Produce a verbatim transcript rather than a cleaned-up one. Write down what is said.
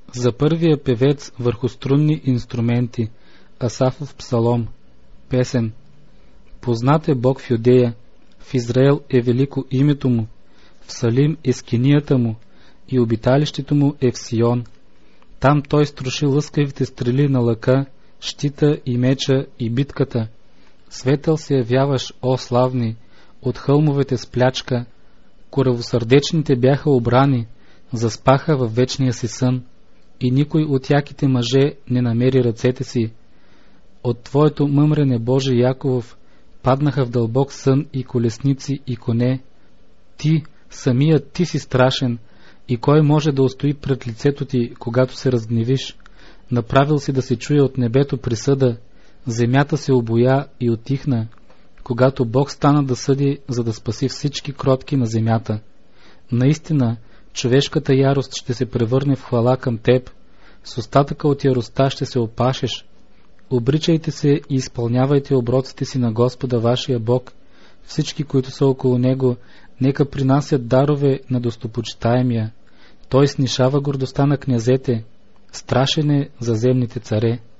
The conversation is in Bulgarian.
За първия певец върху струнни инструменти, Асафов псалом, песен. Познат е Бог в Юдея, в Израел е велико името му, в Салим е скинията му и обиталището му е в Сион. Там той струши лъскавите стрели на лъка, щита и меча и битката. Светъл се явяваш, о славни, от хълмовете с плячка. Коравосърдечните бяха обрани, заспаха във вечния си сън, и никой от яките мъже не намери ръцете си. От твоето мъмрене, Боже Яковов, паднаха в дълбок сън и колесници и коне. Ти, самият ти си страшен, и кой може да устои пред лицето ти, когато се разгневиш? Направил си да се чуе от небето присъда, земята се обоя и утихна, когато Бог стана да съди, за да спаси всички кротки на земята. Наистина, човешката ярост ще се превърне в хвала към теб, с остатъка от яростта ще се опашеш. Обричайте се и изпълнявайте оброците си на Господа вашия Бог. Всички, които са около Него, нека принасят дарове на достопочитаемия. Той снишава гордостта на князете, страшен е за земните царе.